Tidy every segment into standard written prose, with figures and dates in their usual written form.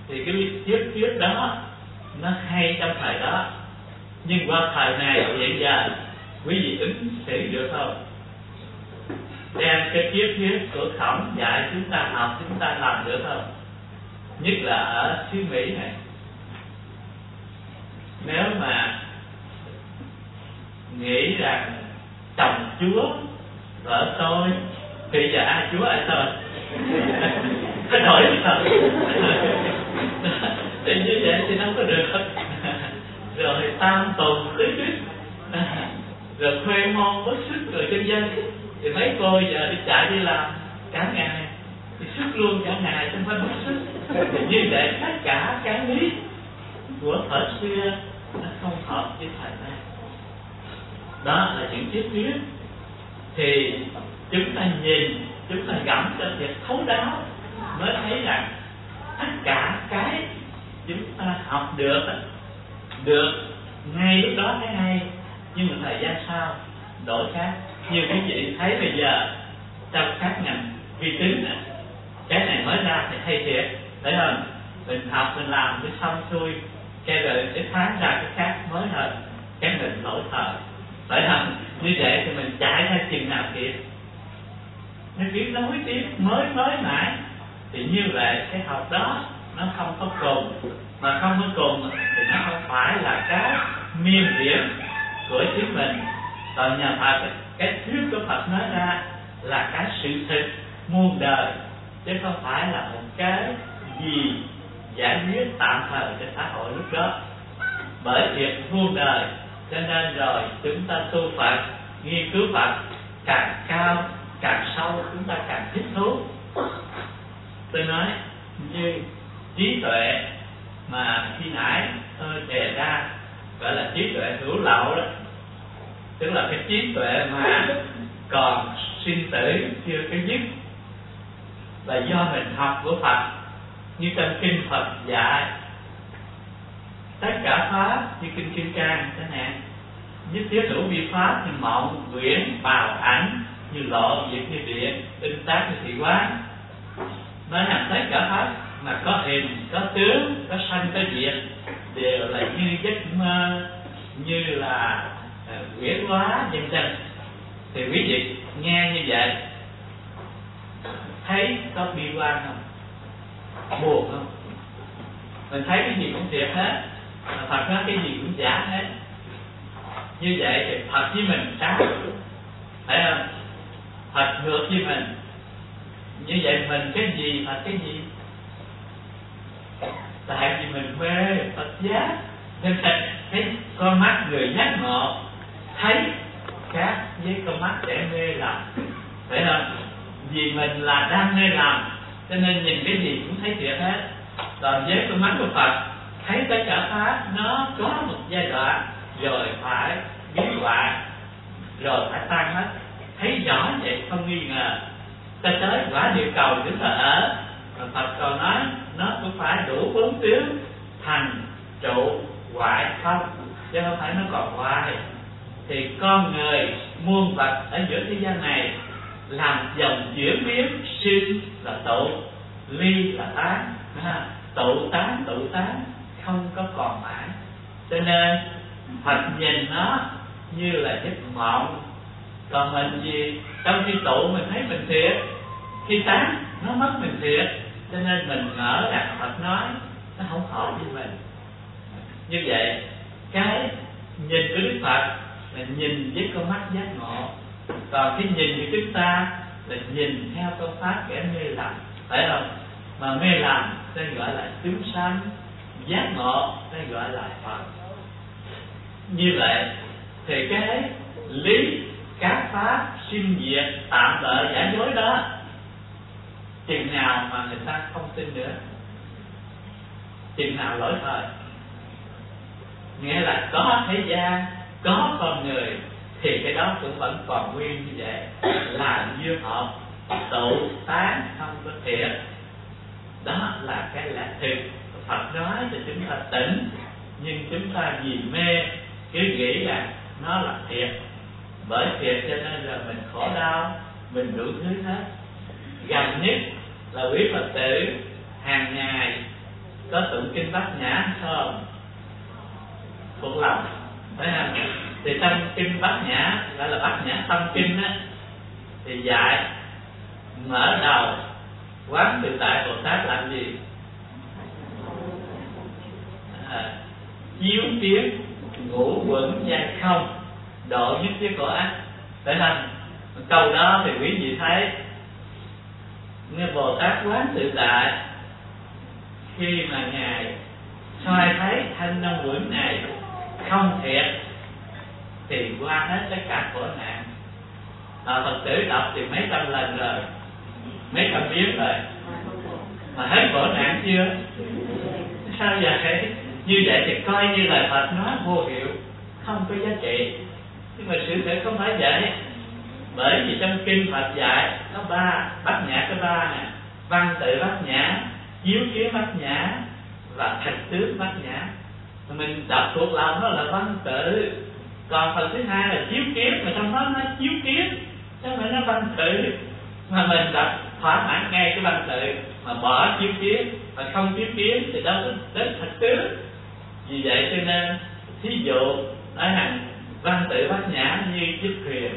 thì cái biết trước đó nó hay trong thời đó, nhưng qua thời này hiện giờ quý vị ứng xử được không? Đem cái triết của Khổng dạy chúng ta học, chúng ta làm được không? Nhất là ở xứ Mỹ này, nếu mà nghĩ rằng chồng Chúa, vợ tôi, thì giờ ai Chúa ai tôi? Cái đổi sao? Thì như vậy thì không có được. Rồi tam tùng tứ đức, rồi thuê môn bất sức, rồi chân dân. Thì mấy cô giờ đi chạy đi làm cả ngày, thì sức luôn cả ngày, không phải bất sức. Thì như vậy tất cả cái lý của thời xưa nó không hợp với thời nay. Đó là những triết lý. Thì chúng ta nhìn, chúng ta gẫm cho việc thấu đáo mới thấy rằng tất cả cái chúng ta học được ngay lúc đó thấy hay, nhưng mà thời gian sau đổi khác. Như quý vị thấy bây giờ trong các ngành vi tính này, cái này mới ra thì hay thiệt, thấy không? Mình học mình làm cái xong xuôi, cái rồi cái tháng ra cái khác mới hơn, cái mình lỗi thời, phải không? Như vậy thì mình chạy ra chừng nào kịp? Nó cứ nói tiếp mới mãi, thì như vậy cái học đó nó không có cùng, mà không có cùng thì nó không phải là cái miên viễn của chính mình. Còn nhà Phật, cái thuyết của Phật nói ra là cái sự thực muôn đời, chứ không phải là một cái gì giải quyết tạm thời cho xã hội lúc đó. Bởi việc muôn đời cho nên rồi chúng ta tu Phật, nghiên cứu Phật càng cao càng sâu, chúng ta càng thích thú. Tôi nói như trí tuệ mà khi nãy tôi đề ra gọi là trí tuệ hữu lậu đó, tức là cái trí tuệ mà còn sinh tử chưa có dứt, là do mình học của Phật. Như trong kinh Phật dạy tất cả pháp như kinh Kim Cang thế này, nhất thiết hữu vi pháp như mộng quyển bào ảnh, như lộ diệt như điện, tinh tác như thị quán. Nói rằng tất cả pháp mà có hình, có tướng, có sanh, có diệt đều là như giấc mơ, như là huyễn hóa vân vân. Thì quý vị nghe như vậy thấy có bi quan không? Buồn không? Mình thấy cái gì cũng thiệt hết, mà Phật nói cái gì cũng giả hết. Như vậy thì Phật với mình khác, phải không? Phật ngược với mình. Như vậy mình cái gì, Phật cái gì? Tại vì mình mê Phật giác, nên thấy con mắt người giác ngộ thấy khác với con mắt để mê lầm, phải không? Vì mình là đang mê lầm cho nên nhìn cái gì cũng thấy thiệt hết. Còn với con mắt của Phật thấy tất cả pháp nó có một giai đoạn rồi phải biến hoại, rồi phải tan hết. Thấy rõ vậy không nghi ngờ, ta tới quả địa cầu chúng ta ở. Còn Phật còn nói nó cũng phải đủ 4 tướng: thành, trụ, hoại, không, chứ không phải nó còn hoài. Thì con người muôn vật ở giữa thế gian này làm dòng chuyển biến, sinh là tụ, ly là tán, tụ tán không có còn mãi. Cho nên Phật nhìn nó như là giấc mộng. Còn mình gì trong khi tụ mình thấy mình thiệt, khi tán nó mất mình thiệt, cho nên mình ngỡ rằng Phật nói nó không hợp với mình. Như vậy cái nhìn của Đức Phật là nhìn với con mắt giác ngộ, còn cái nhìn của chúng ta là nhìn theo con pháp kẻ mê lầm, phải không? Mà mê lầm nên gọi là chúng sanh, giác ngộ nên gọi là Phật. Như vậy thì cái lý các pháp sinh diệt tạm thời giả dối đó, chừng nào mà người ta không tin nữa, chừng nào lỗi thời, nghĩa là có thế gian, có con người, thì cái đó cũng vẫn còn nguyên như vậy, là duyên hợp, tụ tán không có thiệt. Đó là cái là thực. Phật nói cho chúng ta tỉnh, nhưng chúng ta vì mê cứ nghĩ là nó là thiệt. Bởi thiệt cho nên là mình khổ đau, mình đủ thứ hết. Gần nhất là quý Phật tử hàng ngày có tụng kinh Bát Nhã không? Thuộc lòng, phải không? Thì trong kinh Bát Nhã gọi là Bát Nhã Tâm Kinh á, thì dạy mở đầu quán tự tại Bồ Tát làm gì? Chiếu kiến ngũ quẩn gian không, độ nhất thiết khổ ách. Phải không? Câu đó thì quý vị thấy nghe Bồ Tát quán tự tại, khi mà ngài soi thấy thanh năm quẩn này không thiệt thì qua hết tất cả khổ nạn. Phật tử đọc thì mấy trăm lần rồi, mấy trăm biến rồi, mà hết khổ nạn chưa? Sao vậy? Như vậy thì coi như là Phật nói vô hiệu, không có giá trị. Nhưng mà sự thật không phải vậy. Bởi vì trong kinh Phật dạy có ba, Bát Nhã có ba nè: văn tự Bát Nhã, chiếu kiến Bát Nhã và thật tướng Bát Nhã. Mình đọc thuộc lòng đó là văn tự, còn phần thứ hai là chiếu kiến, mà trong đó nó chiếu kiến chứ không phải nó văn tự. Mà mình đọc thỏa mãn ngay cái văn tự mà bỏ chiếu kiến và không chiếu kiến thì đâu có đến thật tướng. Vì vậy cho nên thí dụ nói rằng văn tự Bát Nhã như chiếc thuyền,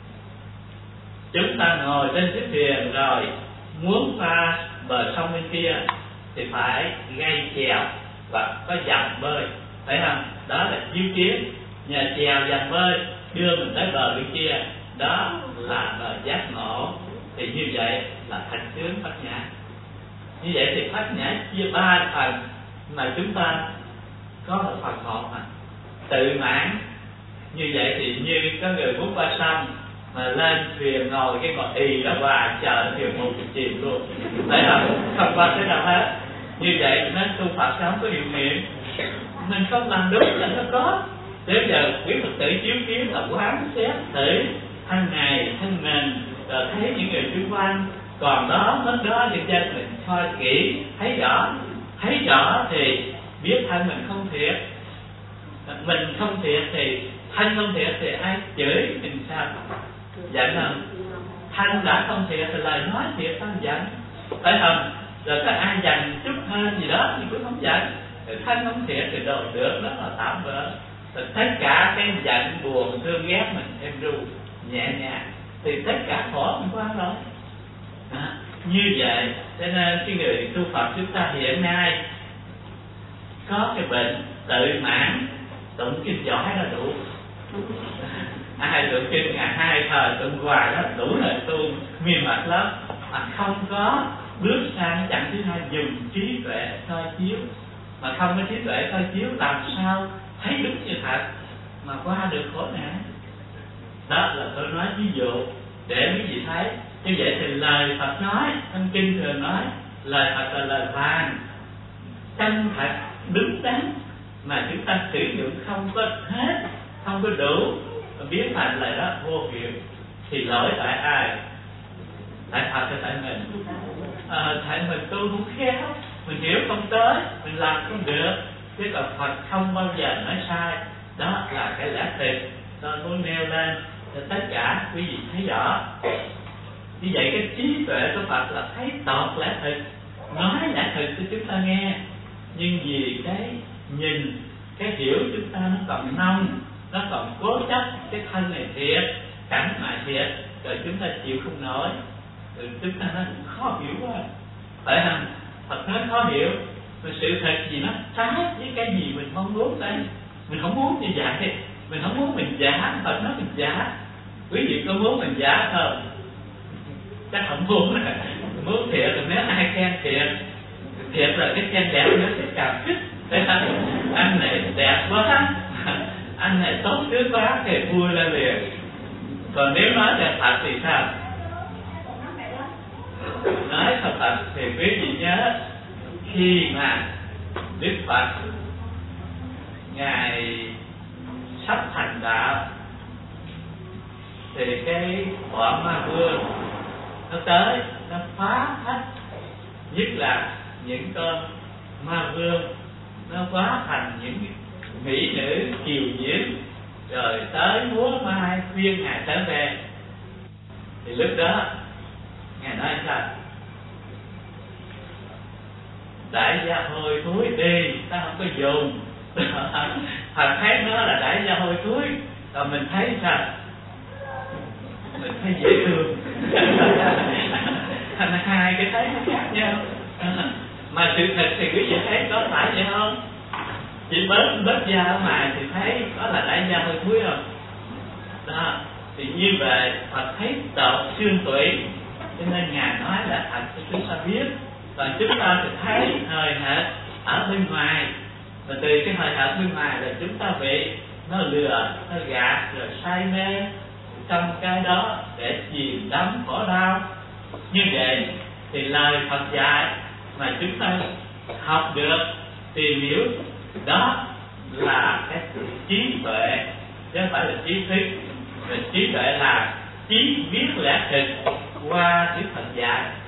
chúng ta ngồi trên chiếc thuyền rồi muốn qua bờ sông bên kia thì phải gây chèo và có dầm bơi, phải không? Đó là chiếu kiến. Nhờ chèo dầm bơi đưa mình tới bờ bên kia, đó là bờ giác ngộ. Thì như vậy là thành tướng Bát Nhã. Như vậy thì Bát Nhã chia ba phần, mà chúng ta có một phần một mà tự mãn. Như vậy thì như có người muốn qua sông mà lên thuyền ngồi cái ngồi y đó qua chờ thuyền một chìm luôn, phải không qua thế nào hết. Như vậy nên tu Phật không có hiệu nghiệm, mình không làm đúng là nó có. Bây giờ quý Phật tử chiếu kiến là quán xét thử thân ngày thân mình, rồi thấy những người xung quanh còn đó mất đó, nhân dân mình coi kỹ thấy rõ thì biết thân mình không thiệt. Mình không thiệt thì thân không thiệt thì ai chửi mình sao? Giận không? Thân đã không thiệt thì lời nói thiệt không giận, phải không? Rồi có ai giận chút hơn gì đó thì cũng không giận. Thân không thiệt thì đồ được đó là tạm bỡ. Rồi tất cả cái giận buồn thương ghét mình em ru nhẹ nhàng thì tất cả khổ mình qua rồi. Như vậy cho nên cái người tu Phật chúng ta hiện nay có cái bệnh tự mãn, tụng kinh giỏi là đủ. Ai tụng kinh ngày hai thời tụng hoài đó đủ là tu miên mật lắm, mà không có bước sang chặng thứ hai dùng trí tuệ soi chiếu. Mà không có trí tuệ soi chiếu làm sao thấy đúng như thật mà qua được khổ nạn. Đó là tôi nói ví dụ để quý vị thấy. Như vậy thì lời Phật nói, trong kinh thường nói lời Phật là lời vàng, chân thật đúng đắn, mà chúng ta sử dụng không có hết, không có đủ, biến thành lời đó vô hiệu thì lỗi tại ai? Tại Phật hay tại mình? Tại mình tu không khéo, mình hiểu không tới, mình làm không được. Chứ còn Phật không bao giờ nói sai. Đó là cái lẽ thực tôi muốn nêu lên cho tất cả quý vị thấy rõ. Như vậy cái trí tuệ của Phật là thấy tọt lẽ thực, nói lẽ thực cho chúng ta nghe. Nhưng vì cái nhìn, cái hiểu chúng ta nó còn nông, nó còn cố chấp cái thân này thiệt, cảnh này thiệt, rồi chúng ta chịu không nổi, rồi chúng ta nó khó hiểu quá, phải không? Phật nói khó hiểu, mà sự thật gì nó trái với cái gì mình mong muốn đây. Mình không muốn như vậy, mình không muốn mình giả. Phật nói mình giả, quý vị có muốn mình giả không? Chắc không muốn. Muốn thiệt rồi nếu ai khen thiệt rồi cái khen đẹp nó sẽ cảm kích. Anh này đẹp quá, anh này tốt trước quá thì vui lên liền. Còn nếu nói đẹp thật thì sao? Nói thật thì quý vị nhớ, khi mà Đức Phật Ngài sắp thành đạo thì cái bọn ma vương nó tới, nó phá hết, nhất là những con ma vương nó hóa thành những mỹ nữ kiều diễm, rồi tới múa mai khuyên Ngài trở về. Thì lúc đó Ngài nói sao? đại gia hôi thối đi, ta không có dùng. Phật thấy nó là đại gia hôi thối, rồi mình thấy sao? Mình thấy dễ thương. Thành hai cái thấy nó khác nhau. Mà sự thật thì quý vị thấy có phải vậy không? Chỉ bớt da ở ngoài thì thấy đó là đại gia hôi thối không? Đó, thì như vậy Phật thấy tột xương tủy, cho nên Ngài nói là thật cho chúng ta biết. Và chúng ta thì thấy hời hợt ở bên ngoài, và từ cái hời hợt bên ngoài là chúng ta bị nó lừa, nó gạt, rồi say mê trong cái đó để chìm đắm khổ đau. Như vậy thì lời Phật dạy mà chúng ta học được, tìm hiểu, đó là cái trí tuệ, chứ không phải là trí thức. Và trí tuệ là trí biết lẽ thực qua Đức Phật dạy.